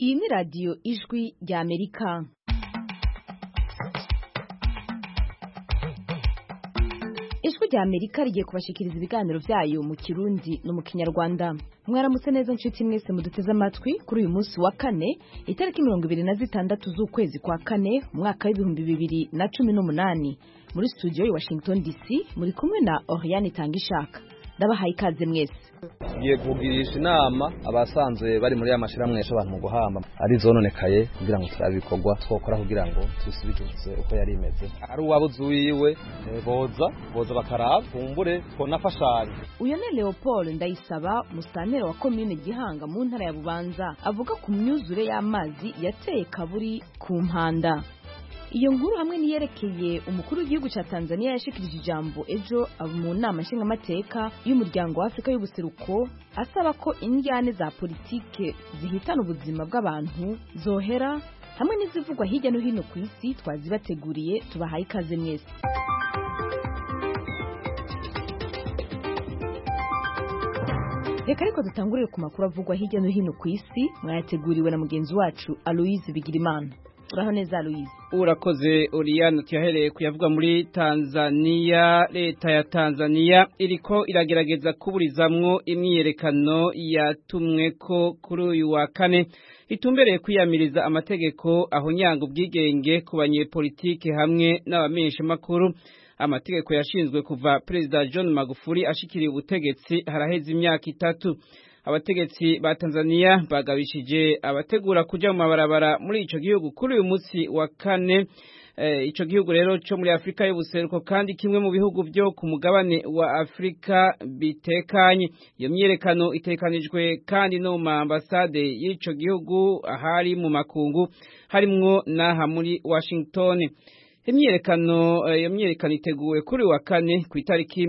Iyi ni radiyo ijwi rya Amerika. Ijwi rya Amerika rigiye kubashikiriza ibiganiro byayo mu Kirundi no mu Kinyarwanda. Mwaramutse neza nshuti mwese muduteze amatwi kuri uyu munsi wa kane itariki 26 z'ukwezi kwa kane umwaka w'2018 muri studio ya Washington DC muri kumwe na Oriane Tangishaka. Ndabahaye ikaze mwese. Tugiye kugirisha inama abasanzwe bari muri amashirahamwe y'abantu mu guhamba ari zononekaye kugira ngo turabe ibikorwa twokora kugira ngo tusubize uko yari imeze. Ari uwabuze wiwe boza bakaraba kumbure twonafashanya. Uyo ne Leopold Ndayisaba musantera wa commune Gihanga mu ntara ya Bubanza avuga ku myuzure y'amazi yateye kaburi ku mpanda. Iyo nkuru hamwe niyerekeye umukuru w'igihugu ca Tanzania yashikirije ijambo ejo mu nama nshingamateka y'umuryango wa Afrika y'ubuseruko asaba ko indyane za politike zihitana ubuzima bw'abantu zohera hamwe n'izivugwa hirya no hino ku isi twazibateguriye tubahaye ikaze mwese. Reka ariko dutangurire ku makuru avugwa hirya no hino ku isi mwayateguriwe na mugenzi wacu Aloise Bigirimana. Uraho neza Louise. Urakoze Oriane, tuyahereye kuyavuga muri Tanzania. Leta ya Tanzania iriko iragerageza kuburizamwo imyiyerekano yatumwe ko kuri uyu wa kane itumbereye kwiyamiriza amategeko ahonyanga ubwigenge ku banyepolitike hamwe n'abamenyesha makuru. Amategeko yashinzwe kuva President John Magufuli ashikiriye ubutegetsi haraheze imyaka 3. Abategetsi ba Tanzania bagabishije abategura kuja mu mabarabara muri ico gihugu kuri uyu munsi wa kane. Ico gihugu rero cyo muri Afrika y'ubuseruko kandi kimwe mu bihugu byo ku mugabane wa Afrika bitekanye. Iyo myerekano itekanijwe kandi no mu ambasade y'ico gihugu ahari mu makungu harimwo naha muri Washington. Imyerekano iteguwe kuri wa kane ku itariki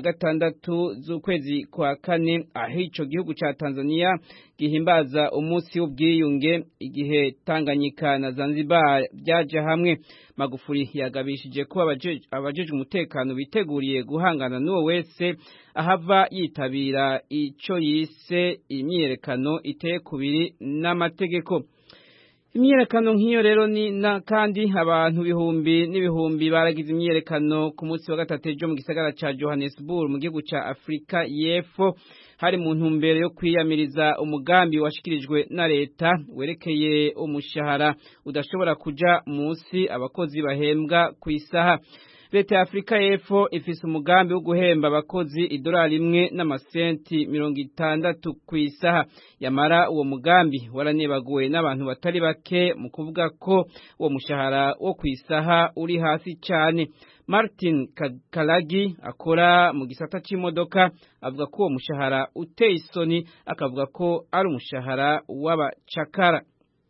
26 z'ukwezi kwa kane aho ico gihugu ca Tanzania gihimbaza umunsi w'ubwiyunge igihe Tanganyika na Zanzibar byaje hamwe. Magufuli yagabishije ko abajeje umutekano biteguriye guhangana n'uwo wese ahava yitabira ico yise imyerekano iteye kubiri n'amategeko. Imyerekano nk'iyo rero kandi abantu bihumbi n'ibihumbi baragize imyerekano ku munsi wa gatatu ejo mu gisagara ca Johannesburg mu gihugu ca Afrika y'Epfo hari mu ntumbero yo kwiyamiriza umugambi washikirijwe na leta werekeye umushahara udashobora kuja munsi abakozi bahembwa ku isaha. Leta ya Afrika y'Epfo ifise umugambi wo guhemba abakozi $1 n'amasenti 60 ku isaha. Yamara uwo mugambi waranebaguwe n'abantu batari bake mu kuvuga ko uwo mushahara wo ku isaha uri hasi cyane. Martin Kalagi akora mu gisata c'imodoka avuga ko uwo mushahara uteye isoni, akavuga ko ari umushahara w'abacakara.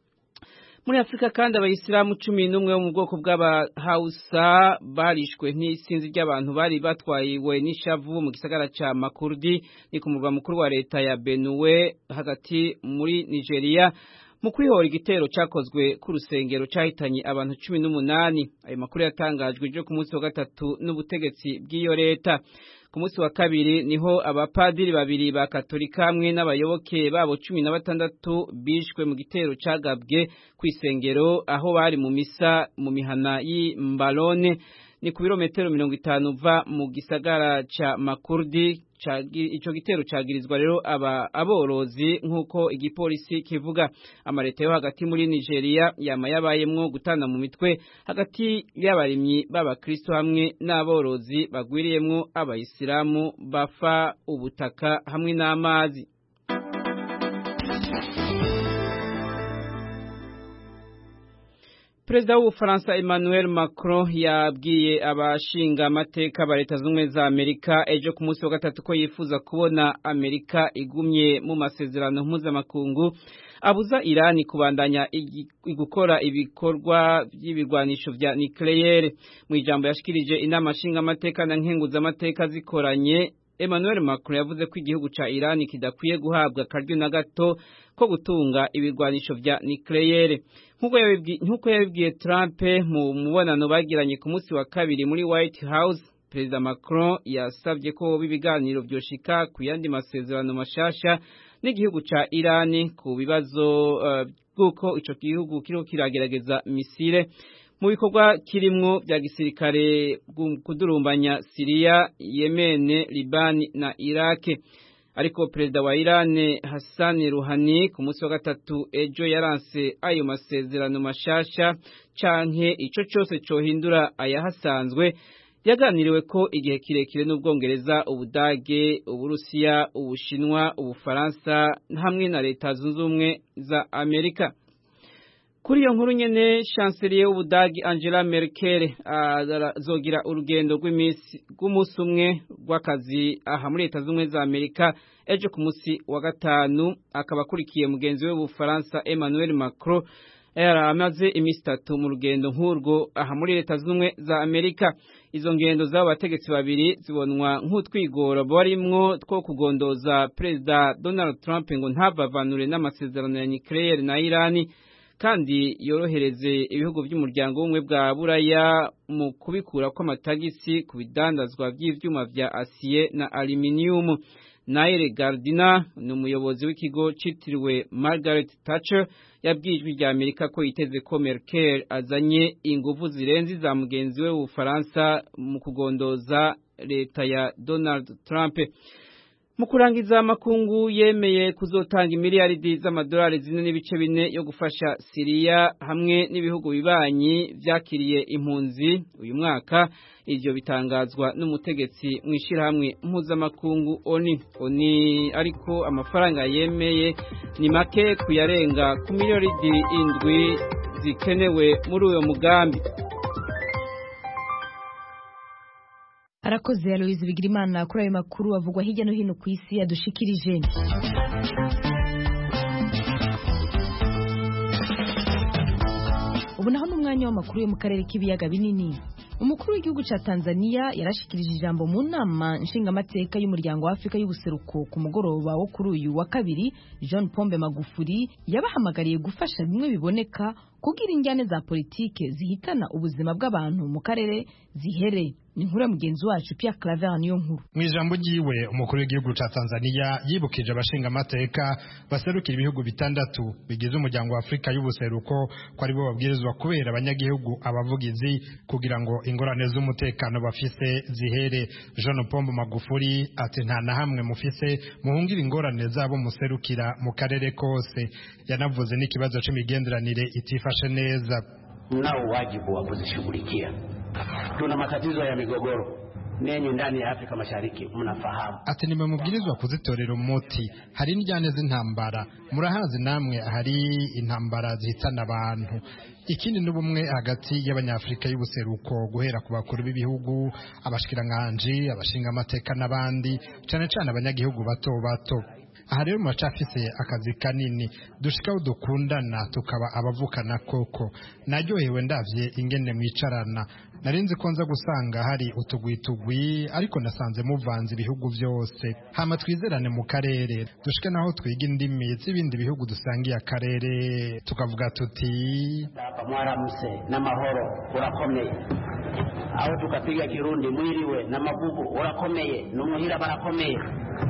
Muri Afrika kandi abayisilamu 11 bo mu bwoko bw'abahausa barishwe n'isinzi ry'abantu bari batwayiwe n'ishavu mu gisagara ca Makurdi ni ku murwa mukuru wa leta ya Benue hagati muri Nigeria mu kwihora igitero cakozwe ku rusengero cahitanye abantu 18. Ayo makuru yatangajwe ejo ku munsi wa gatatu n'ubutegetsi bw'iyo leta. Ku munsi wa kabiri niho abapadiri babiri ba Katolika hamwe n'abayoboke babo 16 bishwe mu gitero cagabwe kwisengero aho bari mu misa mu mihana y'Imbalone ni ku birometero 50 uva mu gisagara ca Makurdi. Ico gitero cagirizwa rero aborozi nk'uko igipolisi kivuga. Amareta yo hagati muri Nigeria yama yabayemwo gutana mu mitwe hagati y'abarimyi b'abakristo hamwe n'aborozi bagwiriyemwo abayisilamu bafa ubutaka hamwe n'amazi. Perezida w'Ubufaransa Emmanuel Macron yabwiye abashinga amateka ba Leta Zunze za Amerika ejo ku munsi wa gatatu ko yifuza kubona Amerika igumye mu masezerano mpuzamakungu abuza Irani kubandanya gukora ibikorwa by'ibigwanisho vya nucleaire. Mu ijambo yashikirije inama nshinga amateka na nkenguza amateka zikoranye, Emmanuel Macron yavuze ko igihugu ca Irani kidakwiye guhabwa akaryo na gato ko gutunga ibigwanisho vya nucleaire. Nkuko yabibwiye Trump mu mubonano bagiranye ku munsi wa kabiri muri White House, Perezida Macron yasabye ko bibiganiro byoshika ku yandi masezerano mashasha n'igihugu ca Irani ku bibazo bw'uko ico gihugu kiriko kiragerageza misile mu bikorwa kirimwo bya gisirikare kudurumbanya Syria, Yemen, Libani na Iraq. Ariko perezida wa Iran Hassan Rouhani ku munsi wa gatatu ejo yaranse ayo masezerano mashasha canke ico cyose cohindura ayahasanzwe yaganiriwe ko igihe kirekire n'Ubwongereza, Ubudage, Uburusiya, Ubushinwa, Ubufaransa hamwe na Leta Zunze Ubumwe za Amerika. Kuri iyo nkuru nyene chancelier w'Ubudagi Angela Merkel azogira urugendo rw'umunsi umwe rw'akazi aha muri Leta Zunze Ubumwe za Amerika ejo ku munsi wa gatanu, akaba akurikiye mugenzi we w'Ubufaransa Emmanuel Macron amaze iminsi 3 mu rugendo nk'urwo aha muri Leta Zunze Ubumwe za Amerika. Izo ngendo z'abo bategetsi babiri zibonwa nk'utwigoro barimwo two kugondoza Perezida Donald Trump ngo ntabavanure n'amasezerano ya nucleaire na Irani kandi yorohereze ibihugu by'umuryango w'ubumwe bwa Buraya mu kubikura ko amatagisi ku bidandazwa by'ivyuma vya acier na aluminium. Naire Gardiner ni umuyobozi w'ikigo citiriwe Margaret Thatcher yabwijwe rya Amerika ko yiteze ko Merkel azanye ingufu zirenze za mugenzi we w'Ufaransa mu kugondoza leta ya Donald Trump. Mu kurangiza makungu yemeye kuzotanga imiliyaridi z'amadolari 4.4 yo gufasha Syria hamwe n'ibihugu bibanyi vyakiriye impunzi uyu mwaka. Ivyo bitangazwa n'umutegetsi mwishirahamwe mpuzamakungu ONU. Ariko amafaranga yemeye ni make kuyarenga ku miliyaridi 7 zikenewe muri uyo mugambi. Arakoze Aloise Bigirimana kuri ayo makuru avugwa hirya no hino ku isi yadushikirije. Ubu naho n'umwanya w'amakuru yo mu karere k'ibiyaga binini. Umukuru w'igihugu ca Tanzania yarashikirije ijambo mu nama nshingamateka y'umuryango wa Afrika y'ubuseruko ku mugoroba wo kuri uyu wa kabiri. John Pombe Magufuli yabahamagariye gufasha bimwe biboneka kugira injyane za politike zihitana ubuzima bw'abantu mu karere zihere. Ni nkuru mugenzi wacu Pierre Claver niyo nkuru. Mu ijambo ryiwe umukuru w'igihugu ca Tanzania yibukije abashinga amateka baserukira ibihugu bitandatu bigize umuryango wa Afrika y'ubuseruko ko ari bo babwirizwa kubera abanyagihugu abavugizi kugira ngo ingorane z'umutekano bafise zihere. John Pombe Magufuli ati nta na hamwe mufise muhungira ingorane zabo muserukira mu karere kose. Yanavuze n'ikibazo c'imigenderanire itifashe neza. Mnao wajibu wa kuzishughulikia. Tuna matatizo ya migogoro nenye ndani ya Afrika Mashariki mnafahamu. Ati nimemubwirizwa kuzitorera umuti. Hari n'injyane z'intambara murahazi namwe, hari intambara zihitana abantu. Ikindi n'ubumwe hagati y'abanyafrika y'ubuseruko guhera ku bakuru b'ibihugu, abashikiranganje, abashinga amateka n'abandi, cyane cyane abanyagihugu bato bato. Aha rero muracafise akazi kanini dushikaho dukundana tukaba abavukana koko. Naryohewe ndavye ingene mwicarana. Narinzi ko nza gusanga hari utugwitugwi ariko nasanze muvanze ibihugu byose. Hama twizerane mu karere dushike naho twiga indimi z'ibindi bihugu dusangiye akarere tukavuga tuti mwaramuse n'amahoro urakomeye. Aho tukapiga Kirundi mwiriwe na mavugo urakomeye n'umuhira barakomeye.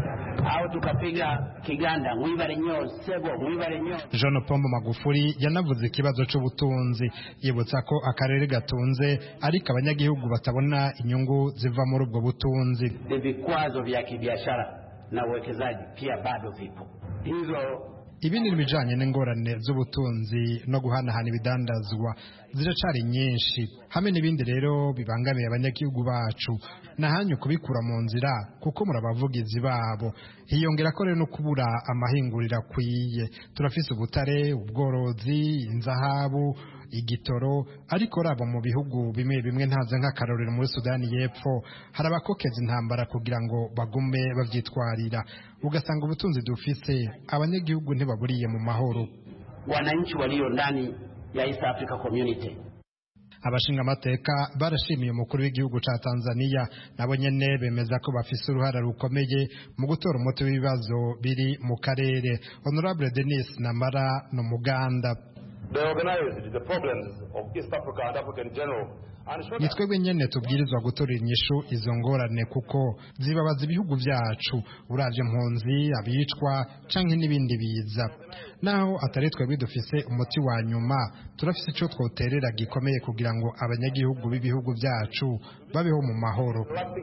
Aho tukapiga Kiganda mwibare nyo sebo mwibare nyo. John Pombe Magufuli yanavuze ikibazo c'ubutunzi, yibutsa ko akarere gatunze ariko abanyagihugu batabona inyungu ziva muri ubwo butunzi. Vikwazo vya kibiashara na uwekezaji pia bado vipo. Hizo ibindi bijanye n'ingorane z'ubutunzi no guhanahana ibidandazwa ziracari nyinshi. Hamwe n'ibindi rero bibangamiye abanyagihugu bacu nahanyu kubikura mu nzira kuko murabavugizi babo. Hiyongera ko rero no kubura amahingurira kwiye. Turafise ubutare, ubworozi, inzahabu, igitoro, ariko rabo mu bihugu bimwe bimwe ntaze nk'akarorero muri Sudani y'Epfo hari abakokeza intambara kugira ngo bagume bavyitwarira. Ugasanga ubutunzi dufise abanyagihugu ntibaburiye mu mahoro. Wananchi walio ndani ya East Africa Community. Abashinga amateka barashimiye umukuru w'igihugu ca Tanzania nabo nyene bemeza ko bafise uruhara rukomeye mu gutora umuti w'ibibazo biri mu karere. Honorable Denis Namara no Muganda. They organized the problems of East Africa and Africa in general ni twebwe nyene tubwirizwa gutorera inyishu izo ngorane kuko zibabaza ibihugu vyacu uravye impunzi abicwa canke n'ibindi biza naho atari twebwe dufise umuti wa nyuma turafise ico twoterera gikomeye kugira ngo abanyagihugu b'ibihugu vyacu babeho mu mahoro.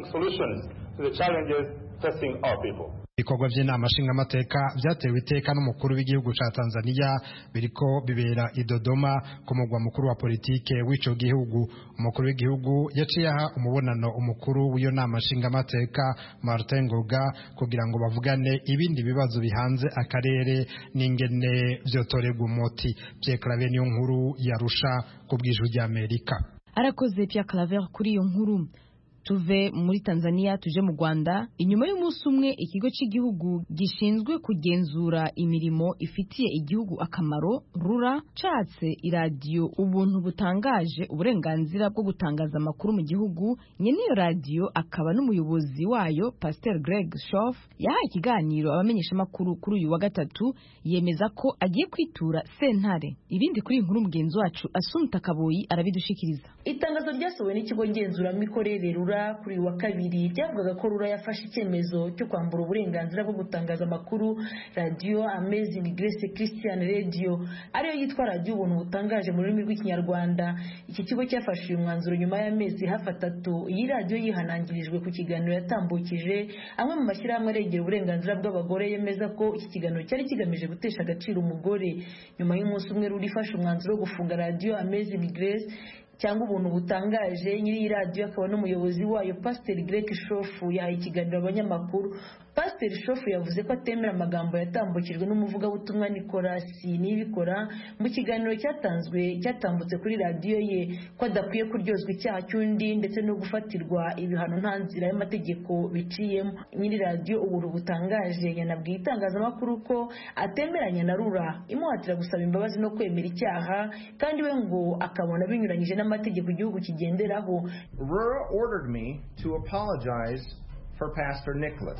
Ibikorwa vy'inama nshingamateka vyatewe iteka n'umukuru w'igihugu ca Tanzania biriko bibera i Dodoma ku mugwa mukuru wa politike w'ico gihugu. Umukuru w'igihugu yaciye aha umubonano umukuru w'iyo nama nshingamateka Martin Ngoga kugira ngo bavugane ibindi bibazo bihanze akarere n'ingene vyotorerwa umuti. Pierre Claver niyo nkuru yarusha ku bw'ijwi ry'Amerika. Arakoze Pierre Claver kuri iyo nkuru. Tuve muri Tanzania tuje mu Rwanda. Inyuma y'umunsi umwe ikigo cy'igihugu gishinzwe kugenzura imirimo ifitiye igihugu akamaro RURA catse iradiyo ubuntu butangaje uburenganzira bwo gutangaza amakuru mu gihugu. Nyene iyo radiyo akaba n'umuyobozi wayo Pastor Greg Schoff yahaye ikiganiro abamenyesha makuru kuri uyu wa gatatu yemeza ko agiye kwitura sentare. Ibindi kuri inkuru mugenzi wacu Asumta Kaboyi arabidushikiriza. Itangazo ryasohowe n'ikigo ngenzuramikorere RURA kuri wa kabiri byavugaga ko RURA yafashe icyemezo cyo kwambura uburenganzira bwo gutangaza amakuru Radio Amazing Grace Christian Radio ariyo yitwa radio ubuntu butangaje mu rurimi rw'ikinyarwanda. Iki kigo cyafashe uyu mwanzuro nyuma y'amezi hafi 3 iyi radio yihanangirijwe ku kiganiro yatambukije. Amwe mu mashyirahamwe aregera uburenganzira bw'abagore yemeza ko iki kiganiro cyari kigamije gutesha agaciro umugore. Nyuma y'umunsi umwe RURA ifashe umwanzuro wo gufunga Radio Amazing Grace cyangwa ubuntu butangaje, nyiri radio akaba n'umuyobozi wayo Pastor Greg Schoff yahaye ikiganiro abanyamakuru. Pastor Schoff yavuze ko atemera amagambo yatambukijwe n'umuvugabutumwa Nicolas Nibikora mu kiganiro cyatambutse kuri radio ye, ko adakwiye kuryozwa icyaha cy'undi ndetse no gufatirwa ibihano nta nzira y'amategeko biciyemo. Nyiri radio ubuntu butangaje yanabwiye itangazamakuru ko atemeranya na RURA imuhatira gusaba imbabazi no kwemera icyaha, kandi we ngo akabona binyuranyije n'amategeko igihugu kigenderaho. RURA ordered me to apologize for Pastor Nicholas.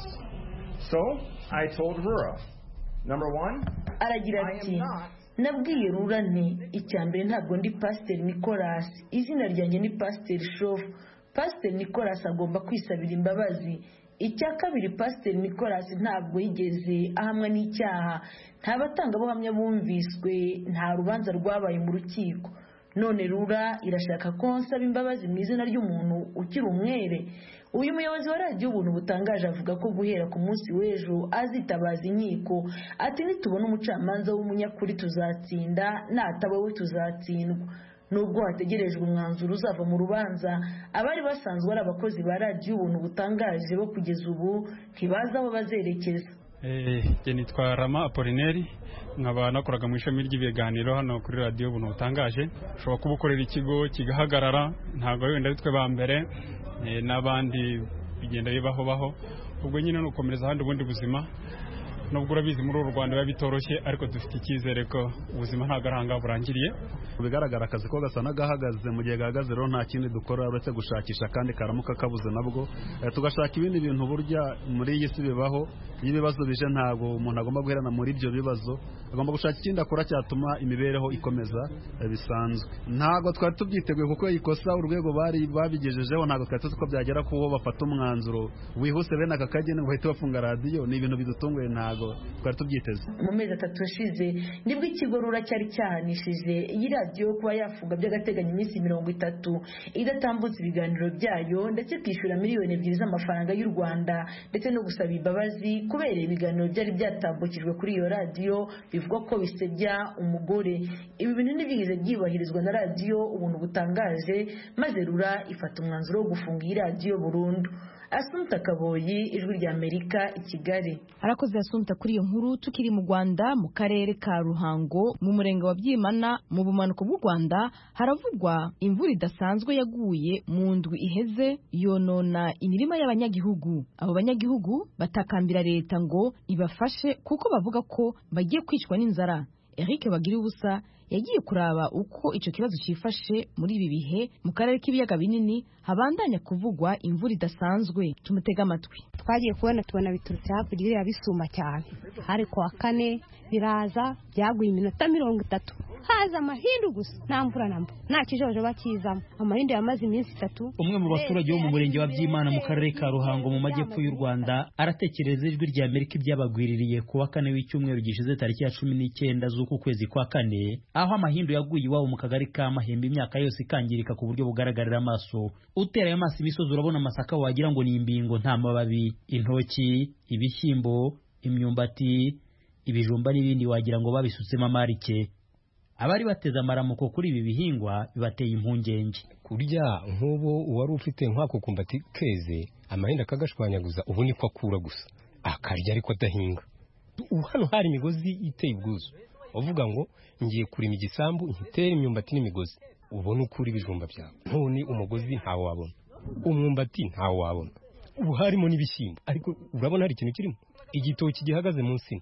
So I told RURA, number one, aragira ati nabwiye RURA nti icyambere ntabwo ndi Pastor Nicholas, izina ryanjye ni Pastor Schoff. Pastor Nicholas agomba kwisabira imbabazi. Icya kabiri, Pastor Nicholas ntabwo yigeze ahamwa n'icyaha, nta batangabuhamya bumviswe, nta rubanza rwabaye mu rukiko. None RURA irashaka ko nsaba imbabazi mu izina ry'umuntu ukiri umwere. Uyu muyobozi wa radio ubuntu butangaje avuga ko guhera ku munsi w'ejo azitabaza inkiko, ati nitubona umucamanza w'umunyakuri tuzatsinda, nataba we tuzatsindwa. Nubwo hategerejwe umwanzuro uzava mu rubanza, abari basanzwe ari abakozi ba radio ubuntu butangaje bo kugeza ubu ntibaza aho bazerekeza. Nitwa Rama Apolineri, nkaba nakoraga mu ishami ry'ibiganiro hano kuri radio ubuntu butangaje. Ushobora kuba ukorera ikigo kigahagarara, ntabwo wenda ari twe ba mbere, n'abandi bigenda bibaho. Ubwo nyine no gukomereza ahandi ubundi buzima. Nubwo urabizi muri uru Rwanda biba bitoroshye, ariko dufite icyizere ko ubuzima nta garanga burangiriye. Bigaragara akazi ko gasa n'agahagaze, mu gihe gahagaze rero nta kindi dukora uretse gushakisha kandi karamuka kabuze nabwo tugashaka ibindi bintu. Burya muri iyi si bibaho, iyo ibibazo bije ntabwo umuntu agomba guherana muri ibyo bibazo, agomba gushaka ikindi akora cyatuma imibereho ikomeza bisanzwe. Ntabwo twari tubyiteguye kuko ikosa urwego bari babigejejeho ntabwo twari tuzi ko byagera kuho bafata umwanzuro wihuse bene aka kagene ngo bahite bafunga radio. Ni ibintu bidutunguye, ntabwo twari tubyiteze. Mu mezi 3 ashize nibwo ikigo RURA cyari cyahanishije iyi radio kuba yafunga by'agateganyo iminsi 30 idatambutse ibiganiro byayo, ndetse kwishyura miliyoni 2 z'amafaranga y'u Rwanda, ndetse no gusaba imbabazi kubera ibiganiro byari byatambukijwe kuri iyo radio bivuga ko bisebya umugore. Ibi bintu ntibigeze byubahirizwa na radio ubuntu butangaje, maze RURA ifata umwanzuro wo gufunga iyi radio burundu. Asumta Kaboyi, ijwi rya Amerika, i Kigali. Arakoze Asumta kuri iyo nkuru. Tukiri mu Rwanda, mu karere ka Ruhango mu murenge wa Byimana mu bumanuko bw'u Rwanda, haravugwa imvura idasanzwe yaguye mu ndwi iheze yonona imirima y'abanyagihugu. Abo banyagihugu batakambira leta ngo ibafashe kuko bavuga ko bagiye kwicwa n'inzara. Eric Bagiriubusa yagiye kuraba uko icyo kibazo cyifashe muri ibi bihe mu karere k'ibiyaga binini habandanya kuvugwa imvura idasanzwe. Tumutega amatwi. Twagiye tubona biturutse hakurya iriya bisuma cyane, hari kuwa kane biraza byaguye iminota 30, haza amahindu gusa, nta mvura namba, nta kijojo bakizamo, amahindu yamaze iminsi 3. Umwe mu baturage bo mu murenge wa Byimana mu karere ka Ruhango mu majyepfo y'u Rwanda aratekereza ijwi rya Amerika ibyabagwiririye kuwa kane w'icyumweru gishize tariki ya 19 z'uku kwezi kwa kane, aho amahindu yaguye iwabo mu kagari ka Mahembe, imyaka yose ikangirika ku buryo bugaragarira amaso. Utera amaso imisozi urabona amasaka wagira ngo ni imbingo nta mababi, intoki, ibishyimbo, imyumbati, ibijumba n'ibindi wagira ngo babisutsemo amarike. Abari bateze amaramuko kuri ibi bihingwa bibateye impungenge. Kurya nk'ubu uwari ufite nk'ako kumbati keze amahinda akagashwanyaguza, ubu niko akura gusa akarya ariko adahinga. Hano hari imigozi iteye ubwuzu, uvuga ngo ngiye kurima igisambu nkitere imyumbati n'imigozi, ubona ukura ibijumba byawe. None umugozi ntawo wabona, umwumbati ntawo wabona, ubu harimo n'ibishyimbo ariko urabona hari ikintu kirimo, igitoki gihagaze munsi.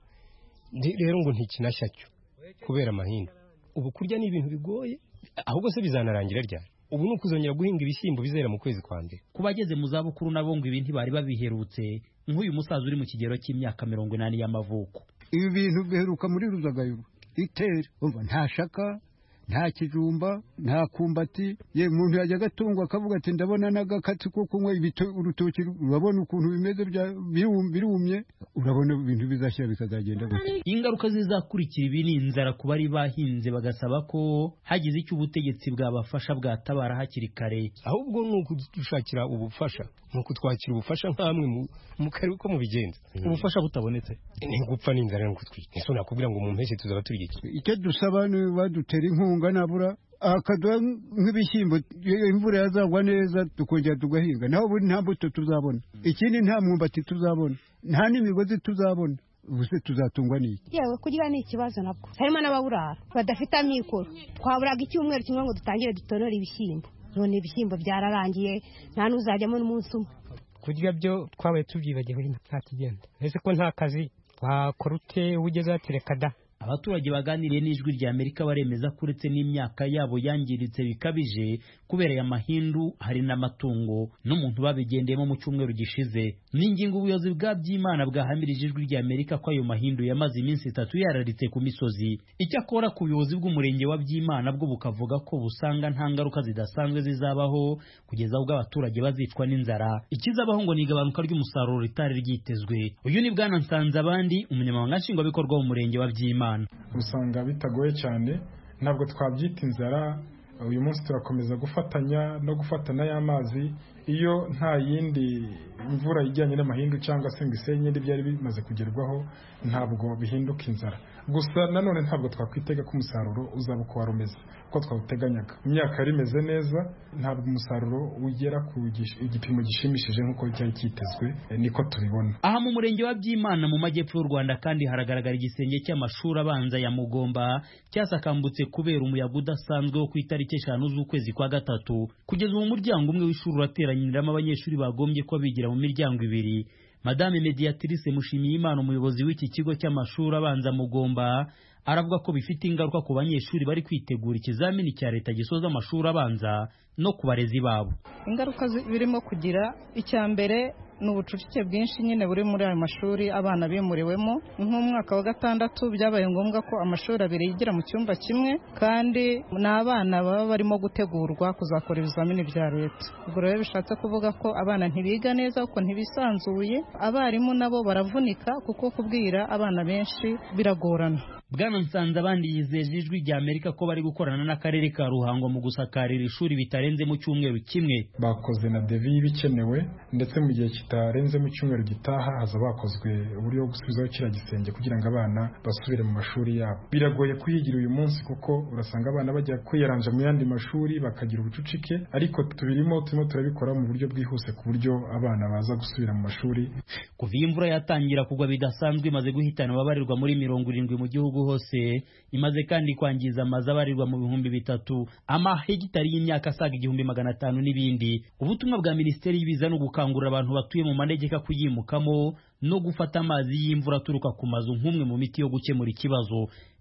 Rero ngo ntikinashya cyo kubera amahinda. Ubu kurya ni ibintu bigoye, ahubwo se bizanarangira ryari? Ubu ni ukuzongera guhinga ibishyimbo bizera mu kwezi kwa mbere. Kubageze mu zabukuru nabo ngo ibintu bari babiherutse, nk'uyu musaza uri mu kigero cy'imyaka 80 y'amavuko. Ibi bintu biheruka muri Ruzagayuru itere, umva nta shaka, nta kijumba, nta kumbati. Ye muntu yajya gatungwa akavuga ati ndabona nagakatsi ko kunywa urutoki, urabona ukuntu bimeze birumye, urabona ibintu bizashyira bikazagenda gute. Ingaruka zizakurikira ibi ni inzara ku bari bahinze, bagasaba ko hagize icyo ubutegetsi bwabafasha bwatabara hakiri kare. Ahubwo ni ukudushakira ubufasha, ni ukutwakira ubufasha nk'amwe mu karere ko mubigenza. Ubufasha butabonetse ni gupfa n'inzara no kutwica. Ese nakubwira ngo mu mpeshyi tuzaba turya iki? Icyo dusaba ni badutera inkunga nabura akaduha nk'ibishyimbo, imvura yazagwa neza tukongera tugahinga, naho ubu nta mbuto tuzabona, ikindi nta mwumbati tuzabona, nta n'imigozi tuzabona. Ubuse tuzatungwa n'iki? Yewe kurya ni ikibazo nabwo, harimo n'ababurara badafite amikoro. Twaburaga icyumweru kimwe ngo dutangire dutonore ibishyimbo, none ibishyimbo byararangiye, nta n'uzajyamo n'umunsi umwe. Kurya byo twabaye tubyibagiwe, nta kigenda. Ese ko nta kazi wakora ute ugeze atereka da? Abaturage baganiriye n'ijwi rya Amerika baremeza ko uretse n'imyaka yabo yangiritse bikabije kubera ya mahindu, hari n'amatungo n'umuntu babigendeyemo mu cyumweru gishize. N'ingingo ubuyobozi bwa Byimana bwahamirije ijwi rya Amerika ko ayo mahindu yamaze iminsi 3 yararitse ku misozi. Icyakora ku buyobozi bw'umurenge wa Byimana bwo bukavuga ko busanga nta ngaruka zidasanzwe zizabaho kugeza ubwo abaturage bazicwa n'inzara. Ikizabaho ngo ni igabanuka ry'umusaruro ritari ryitezwe. Uyu ni Bwana Nsanzabandi, umunyamabanga nshingwabikorwa w'umurenge wa Byimana. Usanga bitagoye cyane, ntabwo twabyita inzara. Uyu munsi turakomeza gufatanya no gufatana y'amazi. Iyo nta yindi imvura ijyanye n'amahindu cyangwa se ngo isenye byari bimaze kugerwaho, ntabwo bihinduka inzara. Gusa nanone ntabwo twakwitega ko umusaruro uzaba uko wari umeze ko twawuteganyaga. Imyaka yari imeze neza, ntabwo umusaruro ugera ku igipimo gishimishije nk'uko cyari cyitezwe, niko tubibona. Aha mu murenge wa Byimana mu majyepfo y'u Rwanda kandi haragaragara igisenge cy'amashuri abanza ya Mugomba cyasakambutse kubera umuyaga udasanzwe wo ku itariki 5 z'ukwezi kwa gatatu. Kugeza mu muryango umwe w'ishuri urateranyiriramo abanyeshuri bagombye ko bigira mu miryango ibiri. Madame Mediatrice Mushimiyimana, umuyobozi w'iki kigo cy'amashuri abanza Mugomba, aravuga ko bifite ingaruka ku banyeshuri bari kwitegura ikizamini cya leta gisoza amashuri abanza no ku barezi babo. Ingaruka birimo kugira, icya mbere n'ubucucike bwinshi nyine buri muri ayo mashuri abana bimuriwemo. Nk'umwaka wa 6 byabaye ngombwa ko amashuri abiri yigira mu cyumba kimwe, kandi n'abana baba barimo gutegurwa kuzakora ibizamini bya leta. Ubwo rero bishatse kuvuga ko abana ntibiga neza kuko ntibisanzuye, abarimu nabo baravunika kuko kubwira abana benshi biragorana. Bwana Nsanzabandi yizeje ijwi rya Amerika ko bari gukorana n'akarere ka Ruhango mu gusakarira ishuri bitarenze mu cyumweru kimwe. Bakoze na devi bikenewe, ndetse mu gihe kitarenze mu cyumweru gitaha haza bakozwe uburyo bwo gusubizaho kiriya gisenge kugira ngo abana basubire mu mashuri yabo. Biragoye kuyigira uyu munsi kuko urasanga abana bajya kwiyaranja mu yandi mashuri bakagira ubucucike, ariko turimo turabikora mu buryo bwihuse ku buryo abana baza gusubira mu mashuri. Kuva imvura yatangira kugwa bidasanzwe imaze guhitana ababarirwa muri 70 mu gihugu hose, imaze kandi kwangiza amazu abarirwa mu 3,000, amahegitari y'imyaka asaga 1,500 n'ibindi. Ubutumwa bwa Minisiteri y'Ibiza no gukangurira abantu batuye mu manegeka kuyimukamo no gufata amazi y'imvura aturuka ku mazu nk'umwe mu miti yo gukemura ikibazo.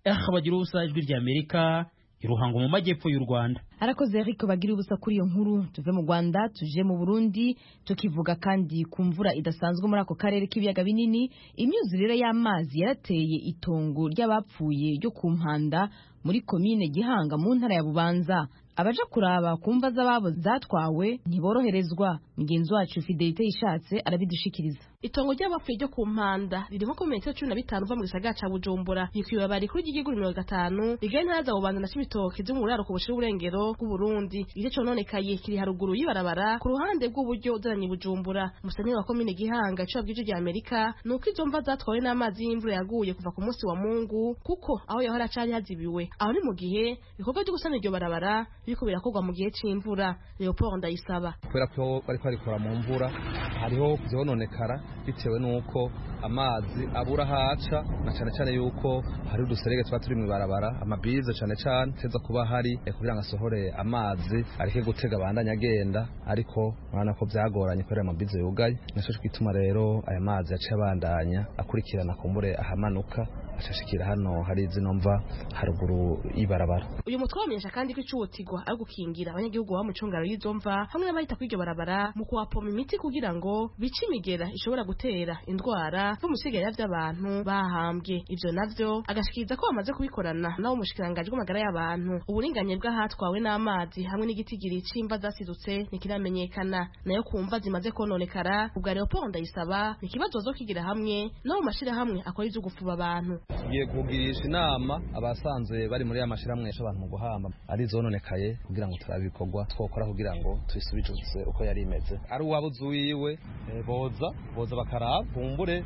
bagira ubusa ijwi rya Amerika iruhango mu majyepfo y'u Rwanda. Arakoze Eric bagira ubusa kuri iyo nkuru. Tuve mu Rwanda tuje mu Burundi tukivuga kandi ku mvura idasanzwe muri ako karere k'ibiyaga binini. Imyuzurire y'amazi yarateye itongo ry'abapfuye ryo ku Mpanda muri komine Gihanga mu ntara ya Bubanza. Abaja kuraba kumva z'ababo zatwawe ntiboroherezwa. Mugenzi wacu Fidelite Ishatse arabidushikiriza. Itongo ry'abapfuye ryo ku Mpanda riri nko ku metero 15 uva mu gisagara ca Bujumbura, yikibabari kuri igiguru 50 rigari ntaza Bubanza na Cibitoke byo mu buraro ku bushira uburengero bw'u Burundi. Igice cononekaye kiri haruguru y'ibarabara ku ruhande rw'uburyo uzanye Bujumbura. Musanyi wa komine Gihanga cyo bwije rya Amerika nuko izo mva zatwawe n'amazi y'imvura yaguye kuva ku munsi wa Mungu, kuko aho yahora cari hazibiwe aho ni mu gihe ibikorwa byo gusana iryo barabara biriko birakorwa mu gihe c'imvura. Leopold Ndayisaba kubera ko bari kwarikora mu mvura hariho vyononekara bitewe nuko amazi abura haca, na cyane cyane yuko hari uduserege twa turi mu barabara, amabize cyane cyane teza kuba hari kugira ngo asohore amazi arike gutega bandanya agenda, ariko mwana ko byagoranye kubera amabize yugaye. Naco twituma rero aya mazi yaciye abandanya akurikirana kumbure ahamanuka ashashikira hano hari zino mva haruguru y'ibarabara. Uyu mutwe wamenyesha kandi ko icuwotigwa ari gukingira abanyagihugu ba mucungaro y'izo mva hamwe n'abahita kw'iryo barabara mu kuwapoma imiti kugira ngo bice imigera ishobora gutera indwara zo musigara by'abantu bahambwe. Ivyo navyo agashikiriza ko bamaze kubikorana nawo mushikiranganje w'amagara y'abantu. Uburinganye bw'ahatwawe n'amazi hamwe n'igitigiri c'imva zasidutse nikiramenyekana, nayo kumva zimaze kononekara ubwa Leopold Ndayisaba ikibazo zo kigira hamwe nawo mashira hamwe akora ivyo gufuba abantu. Tugiye kugirisha inama abasanzwe bari muri amashiramwe abantu mu guhamba ari zononekaye kugira ngo turabikorwa twokora kugira ngo tuyisubije uko yari imeze. Ari uwabuzuyiwe boza bakaraba kumbure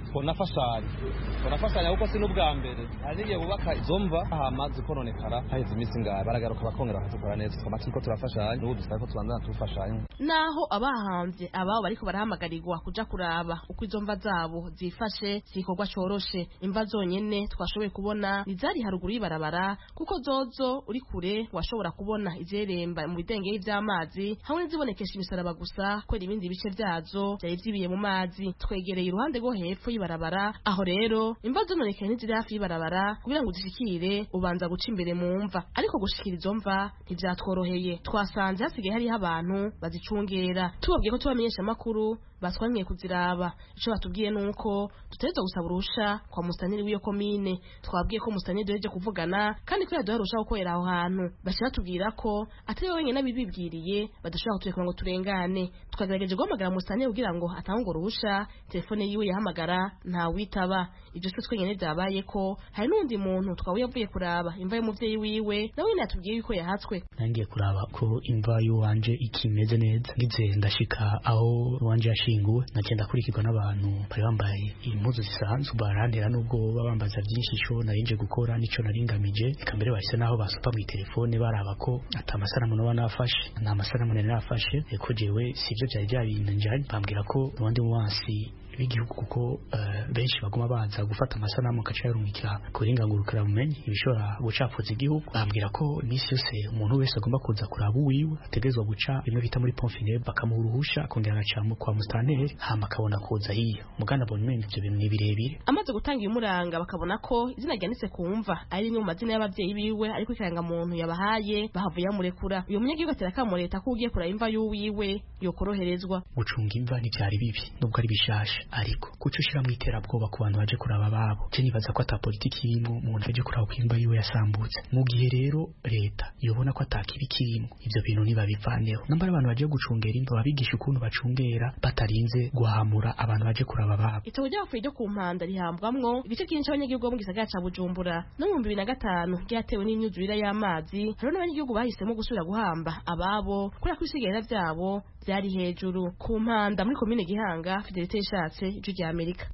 twonafashanya kuko si n'ubwa mbere hari n'igihe bubaka izo mva hamaze kononekara haheze iminsi ngaha baragaruka bakongera bakazikora neza twama turiko turafashanya n'ubu dusaba ko tubanza tufashanya. Naho abahambye ababo bariko barahamagarirwa kuja kuraba uko izo mva zabo zifashe zikorwa coroshe. Imva zonyene twashoboye kubona nizari haruguru y'ibarabara kuko zozo uri kure washobora kubona izeremba mu bidengeri vy'amazi hamwe n'izibonekesha imisaraba gusa kwera ibindi bice vyazo byari vyibiye mu mazi. Twegereye uruhande rwo hepfo y'ibarabara, aho rero imva zononekaye n'iziri hafi y'ibarabara kugira ngo zishikire ubanza guca imbere mu mva, ariko gushikira izo mva ntivyatworoheye. Twasanze hasigaye hariho abantu bazicungera, tubabwiye ko tubamenyesha amakuru batwanye kuziraba. Ico batubwiye nuko tutegerezwa gusaba urusha kwa mustaniri w'iyo komine. Twabwiye ko mustaniri doje kuvugana kandi ko yaduharusha gukorera aho hantu. Bashaka tubwira ko atari wewe nyene nabibibwiriye badashobora kutureka ngo turengane. Twagerageje guhamagara mustaniri kugira ngo atange urusha, telefone yiwe yahamagara nta witaba. Ibyo se twenyene byabaye ko hari n'undi muntu twawe yavuye kuraba imva y'umuvyeyi wiwe nawe natubwiye yuko yahatswe. Nangiye kuraba ko imva y'uwanje ikimeze neza, ngize ndashika aho wanje yashinguwe nagenda kurikirwa n'abantu bari bambaye impuzu zisanzwe barantera n'ubwo babambaza byinshi ico narinje gukora nico naringamije. Ikambere bahise naho basupa mu telefone baraba ko atamasanamu no nafashe nta masanamu nafashe ko jewe sivyo byari byabinjanye, bambwira ko ubundi wansi w'igihugu kuko benshi baguma baza gufata amasanamu kaca yarumikira kuringangurukira bumenyi ibishobora gucafuza igihugu. Bambwira ko imisi yose umuntu wese agomba kuza kuraba uwiwe ategezwa guca bimwe bita muri pomfine bakamuha uruhusha akongera agaca kwa mustanteri hama akabona kuza hiyo mugana bona imwe ivyo bintu ni birebire. Amaze gutanga imuranga bakabona ko izina ryanditse kumva ari rimwe mu mazina y'abavyeyi biwe ariko ikiranga muntu yabahaye bahavuye amurekura. Uyo munyagihugu atera kamureta ko ugiye kuraba imva y'uwiwe yokoroherezwa. Gucunga imva ntivyari bibi nubwo ari bishasha, ariko kuco ushira mu iterabwoba ku bantu baje kuraba babo je nibaza ko ata politiki irimo umuntu aje kuraba kwimba yiwe yasambutse. Mu gihe rero leta yobona ko atakibi kirimo ivyo bintu nibabivaneho, nambara abantu baje gucungera imva babigisha ukuntu bacungera batarinze guhamura abantu baje kuraba babo. Itogo ry'abapfuye ryo ku Mpanda rihambwamwo ibice byinshi abanyagihugu bo mu gisagara ca Bujumbura no mu 2005 ryatewe n'imyuzurire y'amazi. Hariho n'abanyagihugu bahisemo gusubira guhamba ababo kubera ko ibisigara vyabo byari hejuru. Ku Mpanda muri komine Gihanga, Fidelite Ishatse, Ijwi rya Amerika.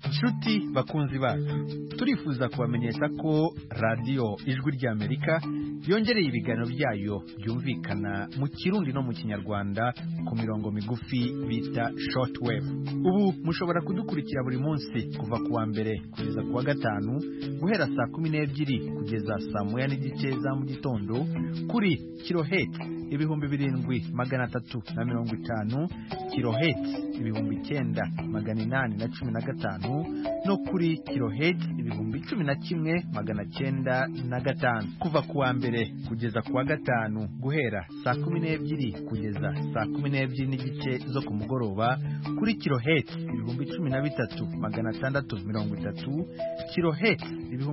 Nshuti bakunzi bacu, turifuza kubamenyesha ko radio Ijwi rya Amerika yongereye ibiganiro byayo byumvikana mu Kirundi no mu Kinyarwanda ku mirongo migufi bita shortwave. Ubu mushobora kudukurikira buri munsi kuva kuwa mbere kugeza kuwa gatanu guhera saa 12 kugeza saa 1:30 za mu gitondo kuri kilohertz 7350, kilohertz 9815 no kuri kilohertz 11905 kuva kuwa mbere kugeza kuwa gatanu guhera saa 12 kugeza saa 12:30 zo ku mugoroba kuri kilohertz 13630, kilohertz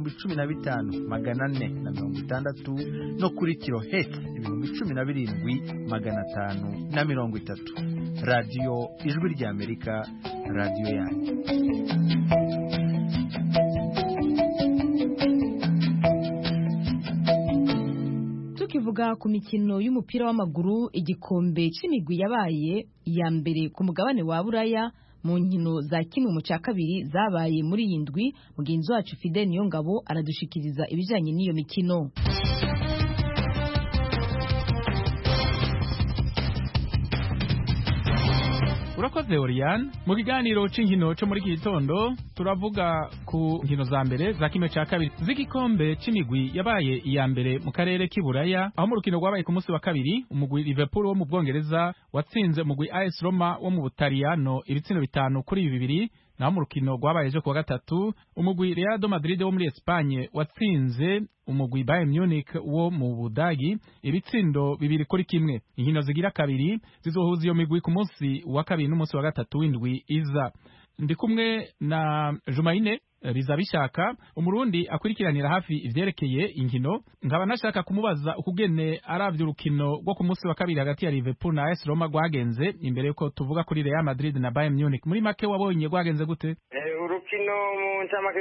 15460 no kuri kilohertz 17530. Radio Ijwi ry'Amerika, radio yanyu. Tukivuga ku mikino y'umupira w'amaguru, igikombe c'imigwi yabaye iya mbere ku mugabane wa Buraya mu nkino za kimwe mu cya kabiri zabaye muri iyi ndwi. Mugenzi wacu Fidel Niyongabo aradushikiriza ibijanye n'iyo mikino. Urakoze Oriane. Mu kiganiro c'inkino cyo muri gitondo turavuga ku nkino za mbere za kimwe cya kabiri z'igikombe c'imigwi yabaye iya mbere mu karere k'Iburaya, aho mu rukino rwabaye ku munsi wa kabiri umugwi Liverpool wo mu Bwongereza watsinze umugwi AS Roma wo mu Butaliyano ibitsino 5-2. Naho mu rukino rwabaye ejo kuwa gatatu umugwi Real Madrid wo muri Espagne watsinze umugwi Bayern Munich wo mu Budagi ibitsindo 2-1. Inkino zigira kabiri zizohuza iyo migwi ku munsi wa kabiri n'umunsi wa gatatu w'indwi iza. Ndi kumwe na Jumaine Rizabishaka, umurundi akurikiranira hafi ivyerekeye inkino. Nkaba nashaka kumubaza ukugene aravye urukino rwo ku munsi wa kabiri hagati ya Liverpool na AS Roma rwagenze, imbere yuko tuvuga kuri Real Madrid na Bayern Munich. Muri make wabonye rwagenze gute? Urukino mu ncamake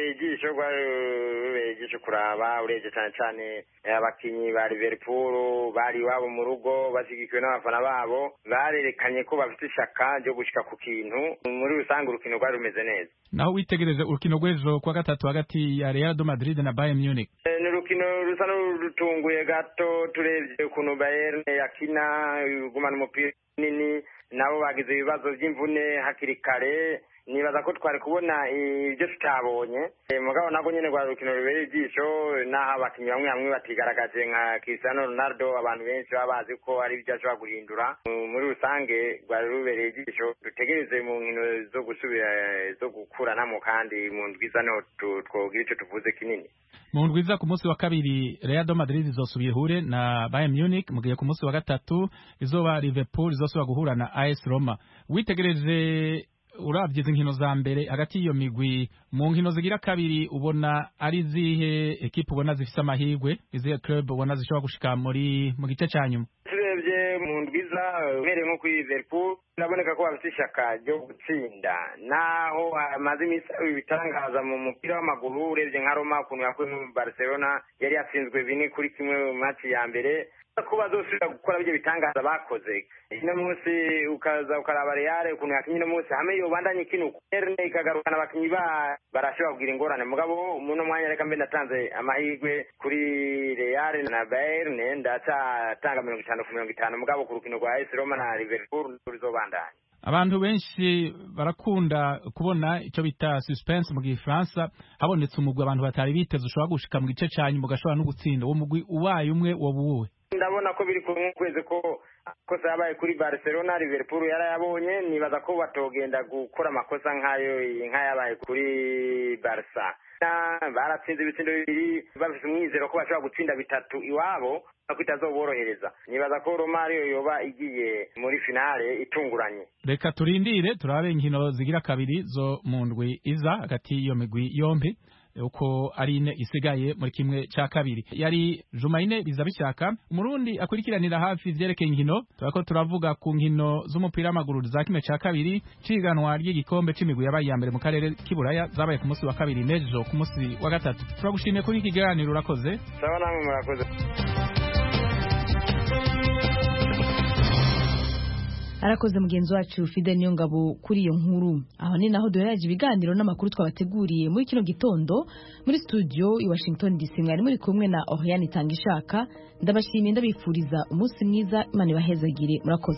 rwarubegisho kuraba, urebye cyane abakinyi ba Liverpool bari wabo mu rugo basigikiwe n'abafana babo, barerekanye ko bafite ishaka ryo gushika ku kintu. Muri rusange urukino rwari rumeze neza. Naho witegereje urukino rw'ejo kuwa gatatu hagati ya Real Madrid na Bayern Munich? Ni urukino rusa n'urutunguye gato, turebye ukuntu Bayern yakina gumana umupira nini, nabo bagize ibibazo by'imvune hakiri kare. Nibaza ko twari kubona ibyo tutabonye, mugabo nabwo nyene rwa rukino rubereye ijisho, naho abakinyi bamwe batigaragaje nka Cristiano Ronaldo abantu benshi babazi ko ari ibyo ashobora guhindura. Muri rusange rwari rubereye ijisho, dutegereze mu nkino zo gusubira zo gukuranamo, kandi mu ndwiza no twogira ico tuvuze kinini. Mu ndwiza ku munsi wa kabiri Real Madrid izosubira ihure na Bayern Munich, mugiye ku munsi wa gatatu izoba Liverpool izosubira guhura na AS Roma. Witegereje uravye inkino za mbere hagati y'iyo migwi, mu nkino zigira kabiri ubona ari zihe ekipe ubona zifise amahirwe, izihe club ubona zishobora gushika mu gice ca nyuma? Turebye mu ndwiza uhereye nko kuri Liverpool biraboneka ko bafite ishaka ryo gutsinda, naho amaze imisi ibitangaza mu mupira w'amaguru. Urebye nka Roma ukuntu yakuye mu Barcelona yari yatsinzwe 2-1 mu match ya mbere, ko bazosubira gukora ibyo bitangaza bakoze. Ino munsi ukaza ukaraba Real ukuntu yakinye ino munsi hamwe yo bandanye ikintu Erne ikagarukana abakinyi barashobora kugira ingorane, mugabo muno mwanya reka mbe ndatanze amahirwe kuri Real na Bayern, ndatanga 50-50, mugabo ku rukino rwa AS Roma na Liverpool ruzobandanya. Abantu benshi barakunda kubona icyo bita suspense mu Gifaransa, habonetse umugwi abantu batari biteze ushobora gushika mu gice cyanyu mugashobora no gutsinda. Uwo mugwi ubaye umwe wobuwe? Ndabona ko biri ku kwezi ko yabaye kuri Barcelona, Liverpool yarayabonye. Nibaza ko batogenda gukora amakosa nk'ayabaye kuri Barca. Baratsinze ibitsindo 2 bafite umwizero ko bashobora gutsinda 3 iwabo, no kwitazoborohereza. Nibaza ko Roma ariyo yoba igiye muri finale itunguranye. Reka turindire turabe inkino zigira kabiri zo mu ndwi iza hagati y'iyo migwi yombi uko ari ine isigaye muri kimwe cya kabiri. Yari Jumaine Bizabishaka, umurundi akurikiranira hafi ivyerekeye inkino. Turako turavuga ku nkino z'umupira w'amaguru za kimwe cya kabiri ciganwa ry'igikombe c'imigwi yabaye ya mbere mu karere k'Iburaya, zabaye ku munsi wa kabiri nejo ku munsi wa gatatu. Turagushimiye kuri iki kiganiro, urakoze. Sawa, namwe murakoze. arakoze mugenzi wacu Fide Niyongabo kuri iyo nkuru. Aho ni naho duhereje ibiganiro n'amakuru twabateguriye muri kino gitondo muri studio i Washington DC. Mwari muri kumwe na Oriane Tangishaka. Ndabashimiye ndabifuriza umunsi mwiza, Imana ibahezagire. Murakoze.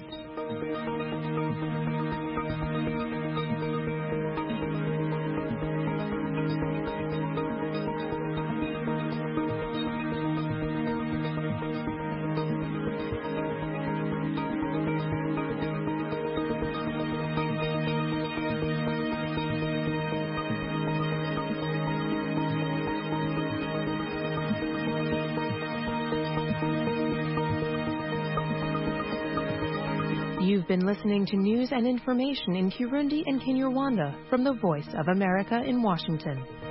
You've been listening to news and information in Kirundi and Kinyarwanda from the Voice of America in Washington.